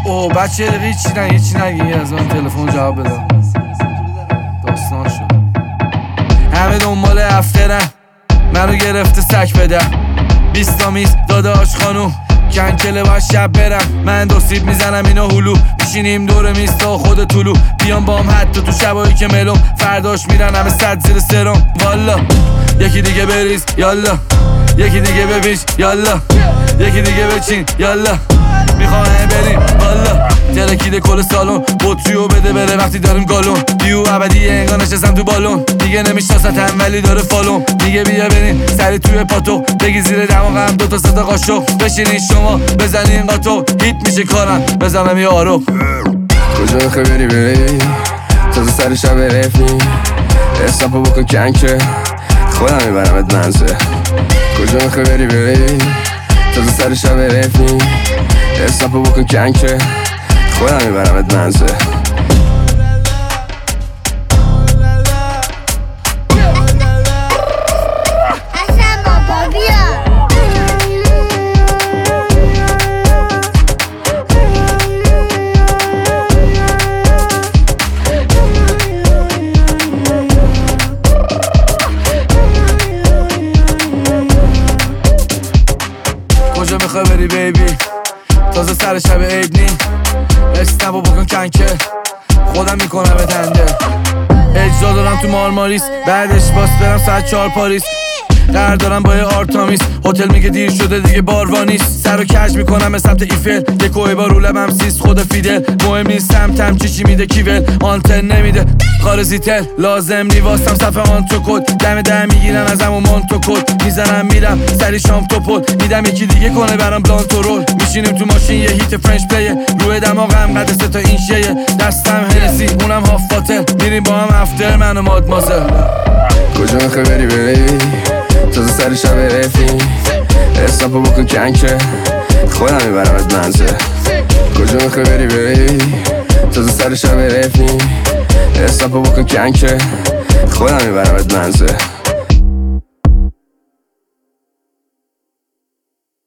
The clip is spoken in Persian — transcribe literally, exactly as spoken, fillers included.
اوه بچه دقیقه هیچی نگه هیچی نگه از من تلفن جواب بدم. داستان شد همه دنبال افترن، منو گرفته سک بدم. بیستامیز داداش خانوم کنکله باید شب برم. من دو سیب میزنم اینا هلو، میشینیم دور میز تا خود طولو. بیان بام حتی تو شبایی که ملوم، فرداش میرن همه صد زیر سرم. والا یکی دیگه بریز یالا، یکی دیگه بپیش یالا، یکی دیگه بچین یالا، میخوام بریم والا. ترکیده کل سالن بطریو بده بره وقتی داریم گالون. دیو ابدیه انگار نشستم تو بالون، دیگه نمیشناستم ولی داره فالون. دیگه بیا بریم سری توی پاتو، بگی زیر دماغم دوتا ستا قاشق. بشینین شما بزنین قاطو، هیت میشه کارم بزنم یه آرو. کجا میخوای بری بری تازه سر شب رفی، اسنپو بکن کنکه خودم میبرمت منزه. کجا میخوای بری بری تازه سر شب رفی، اسنپو بکن کنکه خودم میبرمت منزه. کجا میخوای بری بیبی تازه سر شب عید نی، اسنپو بکن کنکه خودم میکنم بتنده. اجرا دارم تو مارماریس، بعدش باس برم ساعت چهار پاریس. قرار دارم با یه آرتامیس، هتل میگه دیر شده دیگه باروانیست. سر و کج میکنم به سمت ایفل، یه کوه با رو لبم سیست خود فیدل. مهم نیست سمتم چی چی میده کیول، آنتن نمیده خارزیتل. لازم نیواستم صفحه آنتو کد، دم دم میگیرم ازم و مانتو کد. میزنم میرم سری شام تو پل، میدم یکی دیگه کنه برام بلانتو رول. میشینیم تو ماشین یه هیت فرنچ پلیه، روی دماغم قد سه تا این شیه. دستم هنسی اونم هاف فاتل، میریم با هم افتر من و مادمازل. کجا میخوای بری بری تازه سر شب رفی، اسنپو بکن کنکه خودم میبرمت منزه. کجا میخوای بری بری تازه سر شب رفی، اسنپو بکن کنکه خودم میبرمت منزه.